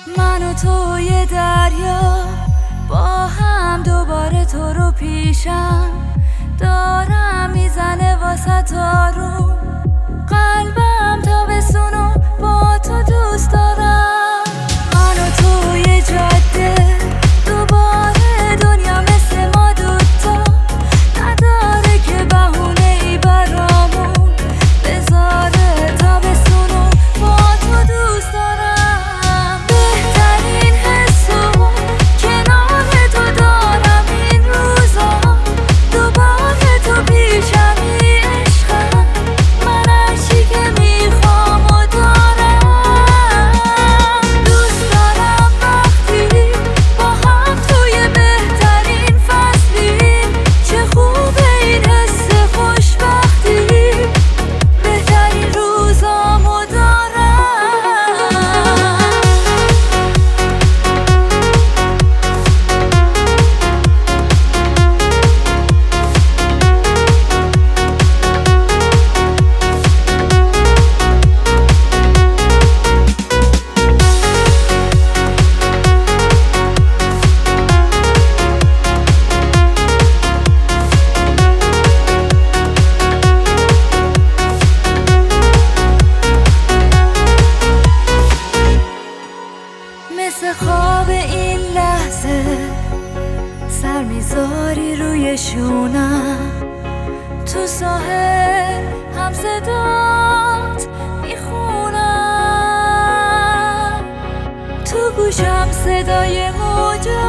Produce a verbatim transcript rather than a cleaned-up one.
من و توی دریا با هم دوباره تو رو پیشم دارم میزنه واسه تارو قلبم تابستونو با تو دوست دارم. من و توی جاده دوباره دنیا مثل ما دوتا نداره که بهونه ای برامون بذاره تابستونو با تو دوست دارم. بهترین حسو کنار تو دارم این روزا دوباره تو پیشمی عشقم من هرچی که میخوام و دارم. دوست دارم وقتی با هم توی بهترین فصلیم چه خوبه این حس خوشبختی بهترین روزامو دارم. مثل خواب این لحظه سر میذاری روی شونم تو ساحل هم صدات میخونم تو گوشم صدای موجه